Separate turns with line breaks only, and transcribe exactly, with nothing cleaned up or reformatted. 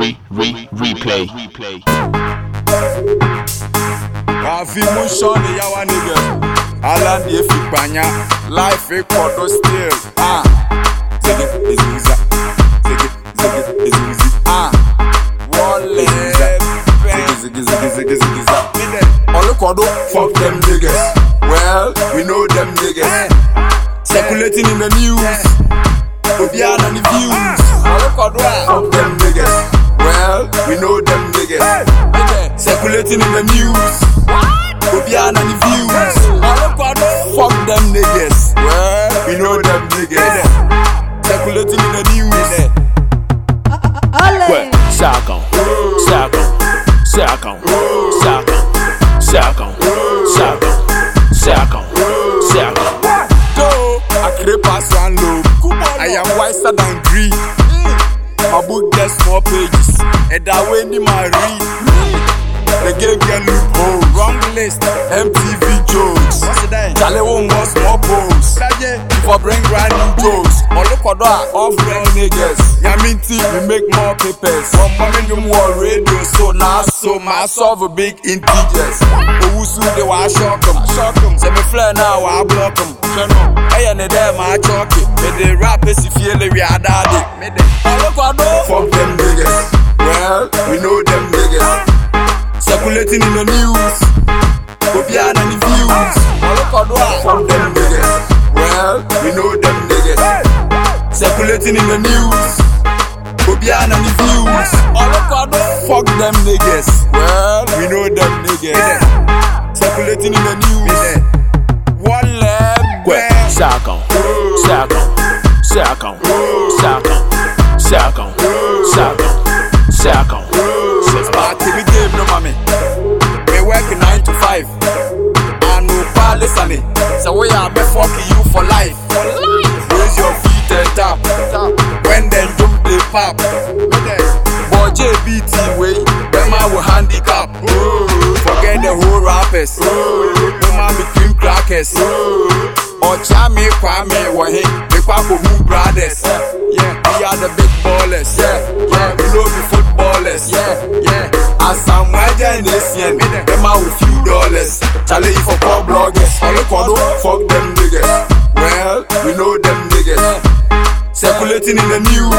re, re, replay.
Afi motion the yawa niggas. Alan the Fipanya. Life a quarter still. Ah. Ziggy is easy. Ziggy, ziggy is easy. Ah. Wale. Ziggy, ziggy, ziggy, ziggy, ziggy. All the quarter, fuck them niggas. Well, we know them niggas. Circulating in the news. Obiana the views. All the quarter, fuck them niggas. Well, we know them niggas. Circulating in the news. Obiana the views. All the quarter, fuck them niggas. Well, we know them niggas. Circulating in the news.
Well, Sakon, Sakon, Sakon, Sakon, Sakon, Sakon, Sakon, Sakon.
Go, I creep pass one low. I am wiser than greed. My book gets more pages, and I win in my read. The game get loophole, wrong list, M T V jokes. Charlie won't want small posts. For bring brand new jokes. All look at that, off brand niggas. Yaminti, we make more papers. From mommy no more radio, so now so my solve a big integers. Who soon they want shock them, shock them. Say me fly now, I block them. Hey, and they my chalk it. But the rappers if you we are daddy. All look at that, fuck them niggas. Well, we know them niggas. Circulating in the news. Obiana the views. All look at that, fuck them niggas. Well, we know them niggas. Circulating in the news. Obiana the views. All look at that, fuck them niggas. Well, we know them niggas. Circulating in the news. One leg.
Well, Sakon, Sakon, Sakon, Sakon, Sakon, Sakon, Sakon.
Since party we gave no mommy. We working nine to five. I know pa listening. So we are be fucking you for life. Raise your feet and tap. When them jump they pop. Boy J B T way. Them I will handicap. Forget the whole rappers. No man be cream crackers. Or Chami Kwame Wahe. The Kwako Who Brothers. Yeah, we are the big ballers. Yeah, yeah, we know the footballers. Yeah, yeah. As some white nation, them out with few dollars. Charlie for poor bloggers. All the quad, fuck them niggas. Well, we know them niggas. Circulating in the news.